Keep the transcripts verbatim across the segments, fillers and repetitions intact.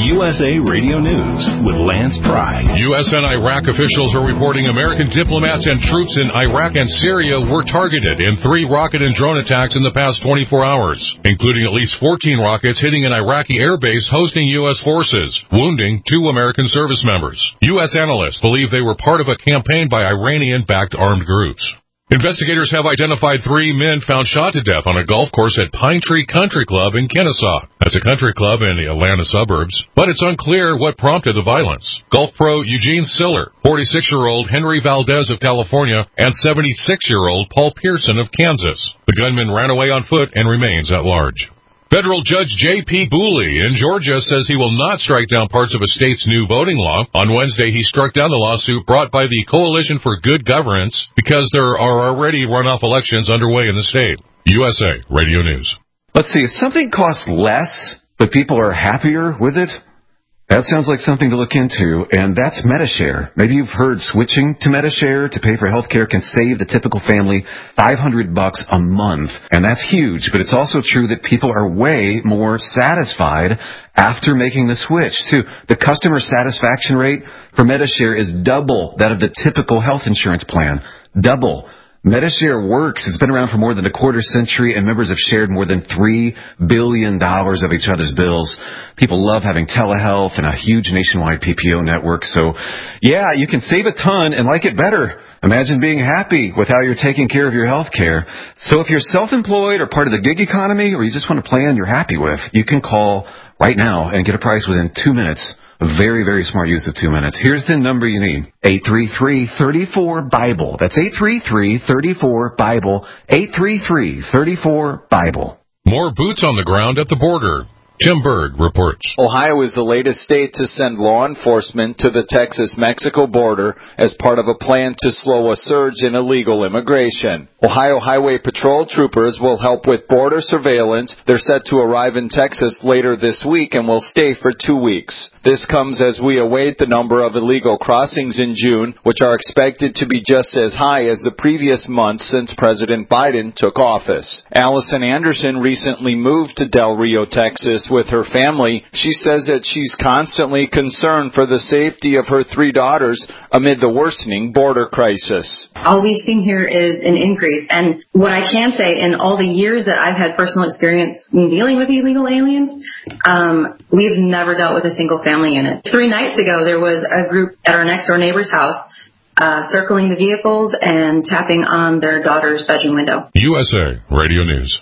U S A Radio News with Lance Pry. U S and Iraq officials are reporting American diplomats and troops in Iraq and Syria were targeted in three rocket and drone attacks in the past twenty-four hours, including at least fourteen rockets hitting an Iraqi airbase hosting U S forces, wounding two American service members. U S analysts believe they were part of a campaign by Iranian-backed armed groups. Investigators have identified three men found shot to death on a golf course at Pine Tree Country Club in Kennesaw. That's a country club in the Atlanta suburbs, but it's unclear what prompted the violence. Golf pro Eugene Siller, forty-six-year-old Henry Valdez of California, and seventy-six-year-old Paul Pearson of Kansas. The gunman ran away on foot and remains at large. Federal Judge J P Booley in Georgia says he will not strike down parts of a state's new voting law. On Wednesday, he struck down the lawsuit brought by the Coalition for Good Governance because there are already runoff elections underway in the state. U S A Radio News. Let's see, if something costs less, but people are happier with it, that sounds like something to look into, and that's Medi-Share. Maybe you've heard switching to Medi-Share to pay for health care can save the typical family five hundred bucks a month, and that's huge, but it's also true that people are way more satisfied after making the switch, too. The customer satisfaction rate for Medi-Share is double that of the typical health insurance plan. Double. Medi-Share works. It's been around for more than a quarter century, and members have shared more than three billion dollars of each other's bills. People love having telehealth and a huge nationwide P P O network. So, yeah, you can save a ton and like it better. Imagine being happy with how you're taking care of your health care. So if you're self-employed or part of the gig economy, or you just want a plan you're happy with, you can call right now and get a price within two minutes. A very, very smart use of two minutes. Here's the number you need. eight three three, three four, BIBLE. That's eight three three, three four, BIBLE. eight three three, three four, BIBLE. More boots on the ground at the border. Tim Berg reports. Ohio is the latest state to send law enforcement to the Texas-Mexico border as part of a plan to slow a surge in illegal immigration. Ohio Highway Patrol troopers will help with border surveillance. They're set to arrive in Texas later this week and will stay for two weeks. This comes as we await the number of illegal crossings in June, which are expected to be just as high as the previous month since President Biden took office. Allison Anderson recently moved to Del Rio, Texas, with her family. She says that she's constantly concerned for the safety of her three daughters amid the worsening border crisis. All we've seen here is an increase. And what I can say, in all the years that I've had personal experience in dealing with illegal aliens, um, we've never dealt with a single family unit. Three nights ago, there was a group at our next door neighbor's house uh, circling the vehicles and tapping on their daughter's bedroom window. U S A Radio News.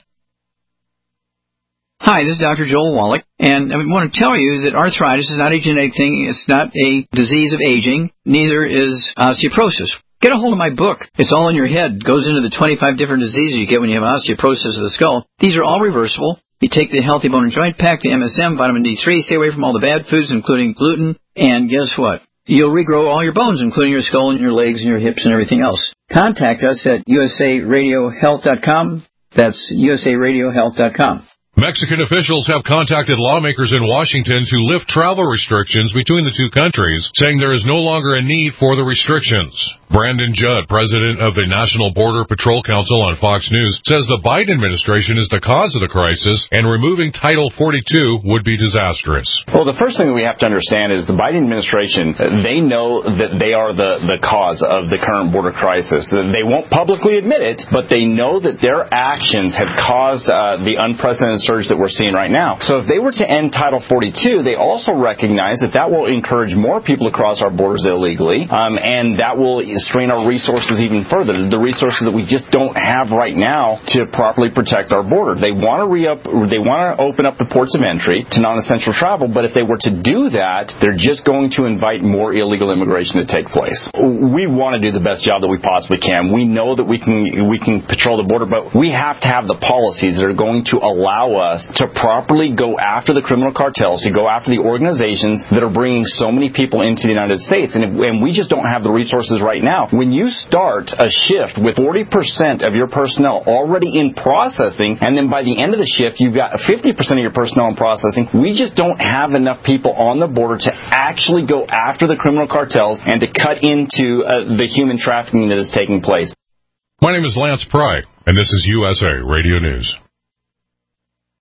Hi, this is Doctor Joel Wallach, and I want to tell you that arthritis is not a genetic thing. It's not a disease of aging. Neither is osteoporosis. Get a hold of my book. It's all in your head. It goes into the twenty-five different diseases you get when you have osteoporosis of the skull. These are all reversible. You take the Healthy Bone and Joint Pack, the M S M, vitamin D three, stay away from all the bad foods, including gluten, and guess what? You'll regrow all your bones, including your skull and your legs and your hips and everything else. Contact us at U S A radio health dot com. That's U S A radio health dot com. Mexican officials have contacted lawmakers in Washington to lift travel restrictions between the two countries, saying there is no longer a need for the restrictions. Brandon Judd, president of the National Border Patrol Council on Fox News, says the Biden administration is the cause of the crisis and removing Title forty-two would be disastrous. Well, the first thing that we have to understand is the Biden administration, they know that they are the, the cause of the current border crisis. They won't publicly admit it, but they know that their actions have caused uh, the unprecedented surge that we're seeing right now. So if they were to end Title forty-two, they also recognize that that will encourage more people to cross our borders illegally, um, and that will strain our resources even further, the resources that we just don't have right now to properly protect our border. They want to re-up, they want to open up the ports of entry to non-essential travel, but if they were to do that, they're just going to invite more illegal immigration to take place. We want to do the best job that we possibly can. We know that we can we can patrol the border, but we have to have the policies that are going to allow us to properly go after the criminal cartels, to go after the organizations that are bringing so many people into the United States. And, if, and we just don't have the resources right now. When you start a shift with forty percent of your personnel already in processing, and then by the end of the shift, you've got fifty percent of your personnel in processing, we just don't have enough people on the border to actually go after the criminal cartels and to cut into uh, the human trafficking that is taking place. My name is Lance Pry, and this is U S A Radio News.